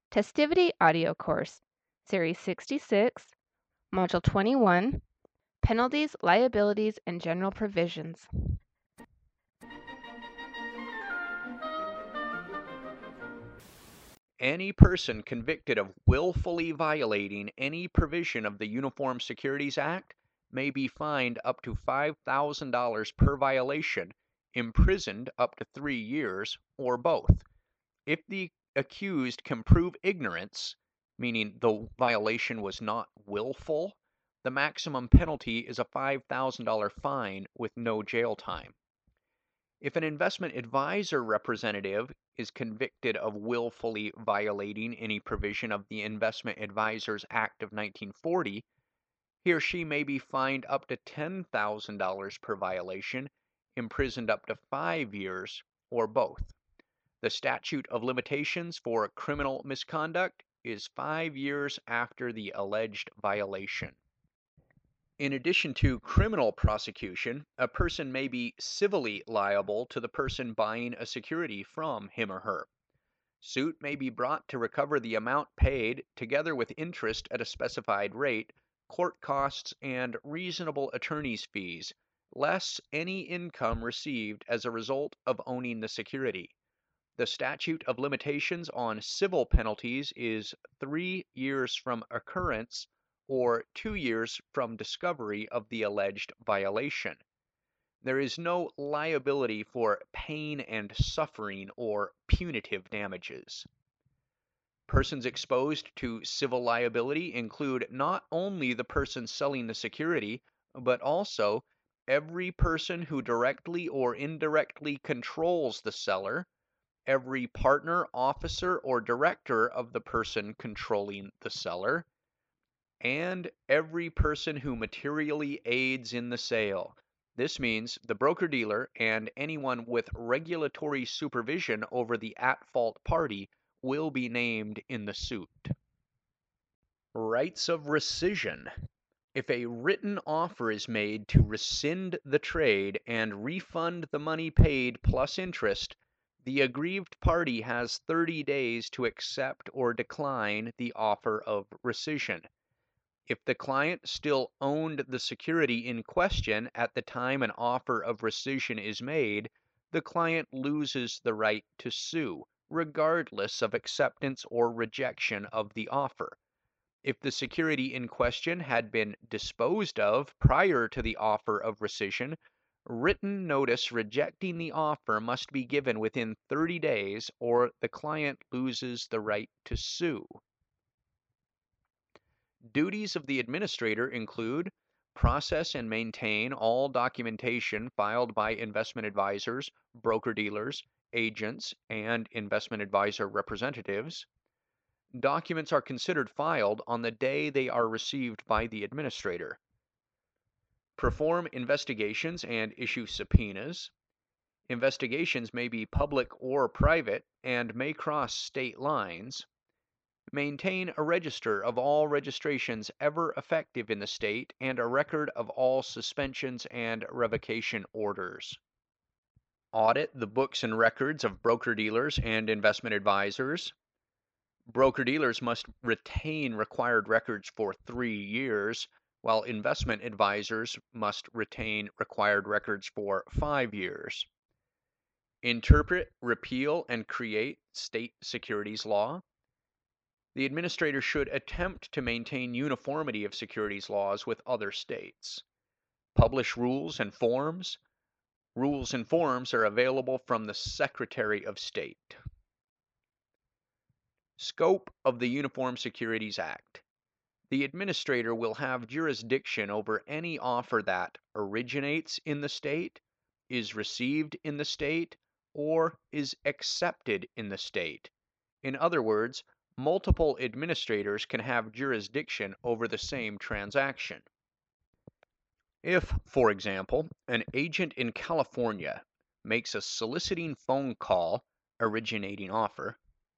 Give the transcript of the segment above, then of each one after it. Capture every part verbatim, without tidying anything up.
Testivity Audio Course, Series sixty-six, Module twenty-one, Penalties, Liabilities, and General Provisions. Any person convicted of willfully violating any provision of the Uniform Securities Act may be fined up to five thousand dollars per violation, imprisoned up to three years, or both. If the accused can prove ignorance, meaning the violation was not willful, the maximum penalty is a five thousand dollars fine with no jail time. If an investment advisor representative is convicted of willfully violating any provision of the Investment Advisors Act of nineteen forty, he or she may be fined up to ten thousand dollars per violation, imprisoned up to five years, or both. The statute of limitations for criminal misconduct is five years after the alleged violation. In addition to criminal prosecution, a person may be civilly liable to the person buying a security from him or her. Suit may be brought to recover the amount paid, together with interest at a specified rate, court costs, and reasonable attorney's fees, less any income received as a result of owning the security. The statute of limitations on civil penalties is three years from occurrence or two years from discovery of the alleged violation. There is no liability for pain and suffering or punitive damages. Persons exposed to civil liability include not only the person selling the security, but also every person who directly or indirectly controls the seller, every partner, officer, or director of the person controlling the seller, and every person who materially aids in the sale. This means the broker-dealer and anyone with regulatory supervision over the at-fault party will be named in the suit. Rights of rescission. If a written offer is made to rescind the trade and refund the money paid plus interest, the aggrieved party has thirty days to accept or decline the offer of rescission. If the client still owned the security in question at the time an offer of rescission is made, the client loses the right to sue, regardless of acceptance or rejection of the offer. If the security in question had been disposed of prior to the offer of rescission, written notice rejecting the offer must be given within thirty days, or the client loses the right to sue. Duties of the administrator include process and maintain all documentation filed by investment advisors, broker-dealers, agents, and investment advisor representatives. Documents are considered filed on the day they are received by the administrator. Perform investigations and issue subpoenas. Investigations may be public or private and may cross state lines. Maintain a register of all registrations ever effective in the state and a record of all suspensions and revocation orders. Audit the books and records of broker-dealers and investment advisors. Broker-dealers must retain required records for three years, while investment advisors must retain required records for five years. Interpret, repeal, and create state securities law. The administrator should attempt to maintain uniformity of securities laws with other states. Publish rules and forms. Rules and forms are available from the Secretary of State. Scope of the Uniform Securities Act. The administrator will have jurisdiction over any offer that originates in the state, is received in the state, or is accepted in the state. In other words, multiple administrators can have jurisdiction over the same transaction. If, for example, an agent in California makes a soliciting phone call, originating offer,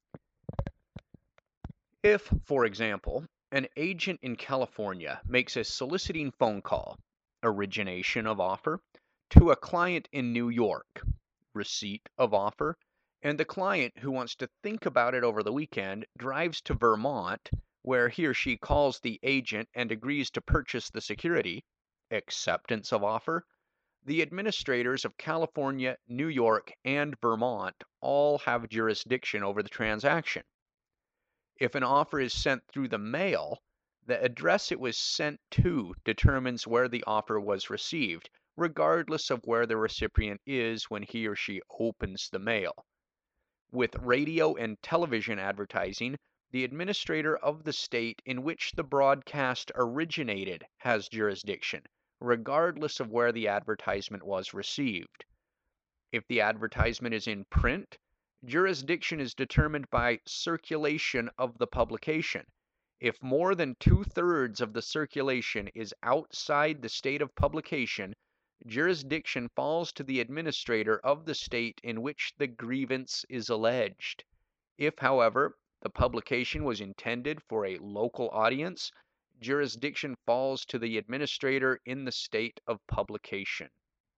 If, for example, an agent in California makes a soliciting phone call, origination of offer, to a client in New York, receipt of offer, And the client who wants to think about it over the weekend drives to Vermont, where he or she calls the agent and agrees to purchase the security. Acceptance of offer. The administrators of California, New York, and Vermont all have jurisdiction over the transaction. If an offer is sent through the mail, the address it was sent to determines where the offer was received, regardless of where the recipient is when he or she opens the mail. With radio and television advertising, the administrator of the state in which the broadcast originated has jurisdiction, regardless of where the advertisement was received. If the advertisement is in print, jurisdiction is determined by circulation of the publication. If more than two-thirds of the circulation is outside the state of publication, jurisdiction falls to the administrator of the state in which the grievance is alleged. If, however, the publication was intended for a local audience, jurisdiction falls to the administrator in the state of publication.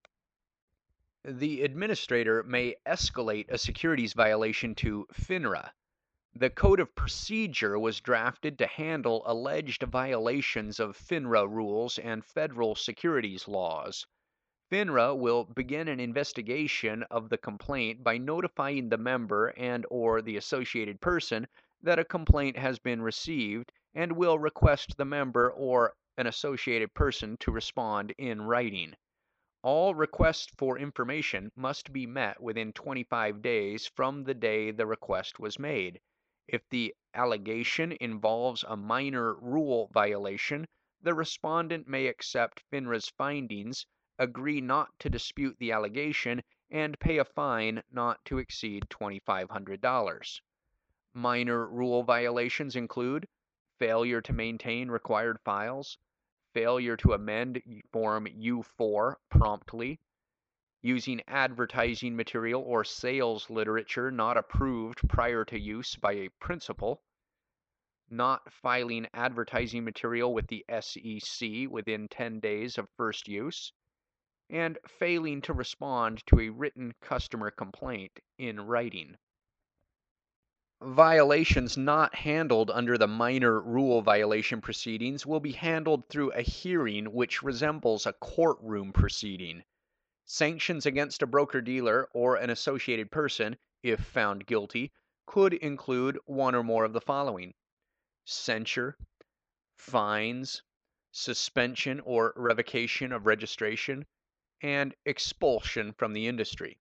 The administrator may escalate a securities violation to FINRA. The Code of Procedure was drafted to handle alleged violations of FINRA rules and federal securities laws. FINRA will begin an investigation of the complaint by notifying the member and or the associated person that a complaint has been received and will request the member or an associated person to respond in writing. All requests for information must be met within twenty-five days from the day the request was made. If the allegation involves a minor rule violation, the respondent may accept FINRA's findings, agree not to dispute the allegation, and pay a fine not to exceed twenty-five hundred dollars. Minor rule violations include failure to maintain required files, failure to amend Form U four promptly, using advertising material or sales literature not approved prior to use by a principal, not filing advertising material with the S E C within ten days of first use, and failing to respond to a written customer complaint in writing. Violations not handled under the minor rule violation proceedings will be handled through a hearing which resembles a courtroom proceeding. Sanctions against a broker-dealer or an associated person, if found guilty, could include one or more of the following: censure, fines, suspension or revocation of registration, and expulsion from the industry.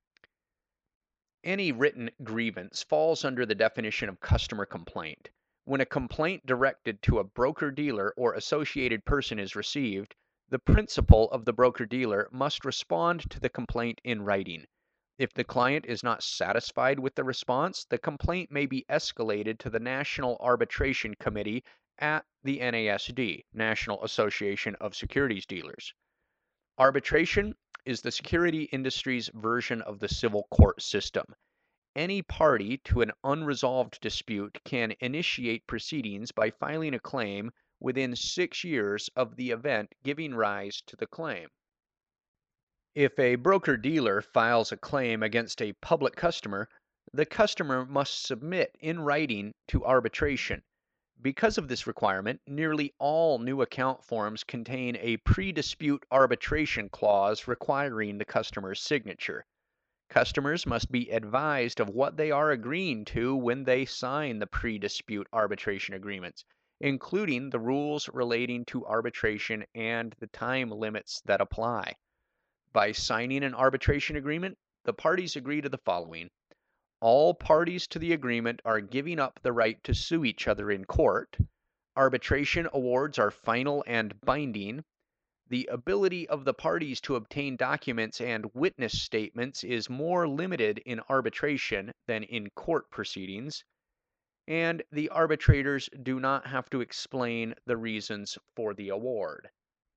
Any written grievance falls under the definition of customer complaint. When a complaint directed to a broker-dealer or associated person is received, the principal of the broker-dealer must respond to the complaint in writing. If the client is not satisfied with the response, the complaint may be escalated to the National Arbitration Committee at the N A S D, National Association of Securities Dealers. Arbitration is the security industry's version of the civil court system. Any party to an unresolved dispute can initiate proceedings by filing a claim within six years of the event giving rise to the claim. If a broker-dealer files a claim against a public customer, the customer must submit in writing to arbitration. Because of this requirement, nearly all new account forms contain a pre-dispute arbitration clause requiring the customer's signature. Customers must be advised of what they are agreeing to when they sign the pre-dispute arbitration agreements, including the rules relating to arbitration and the time limits that apply. By signing an arbitration agreement, the parties agree to the following: all parties to the agreement are giving up the right to sue each other in court. Arbitration awards are final and binding. The ability of the parties to obtain documents and witness statements is more limited in arbitration than in court proceedings. And the arbitrators do not have to explain the reasons for the award.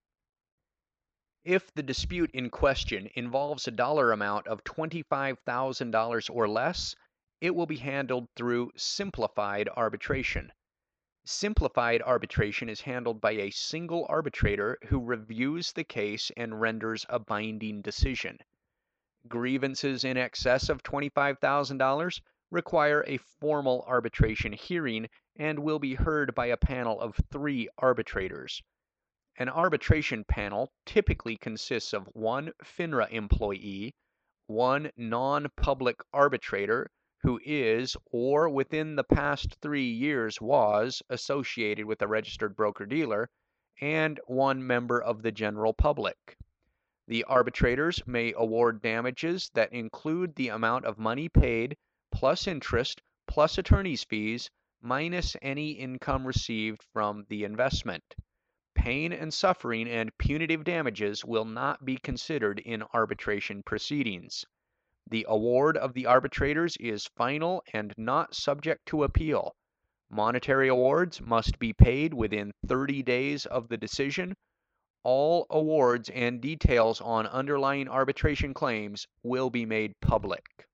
If the dispute in question involves a dollar amount of twenty-five thousand dollars or less, it will be handled through simplified arbitration. Simplified arbitration is handled by a single arbitrator who reviews the case and renders a binding decision. Grievances in excess of twenty-five thousand dollars require a formal arbitration hearing and will be heard by a panel of three arbitrators. An arbitration panel typically consists of one FINRA employee, one non-public arbitrator who is or within the past three years was associated with a registered broker-dealer, and one member of the general public. The arbitrators may award damages that include the amount of money paid plus interest plus attorney's fees minus any income received from the investment. Pain and suffering and punitive damages will not be considered in arbitration proceedings. The award of the arbitrators is final and not subject to appeal. Monetary awards must be paid within thirty days of the decision. All awards and details on underlying arbitration claims will be made public.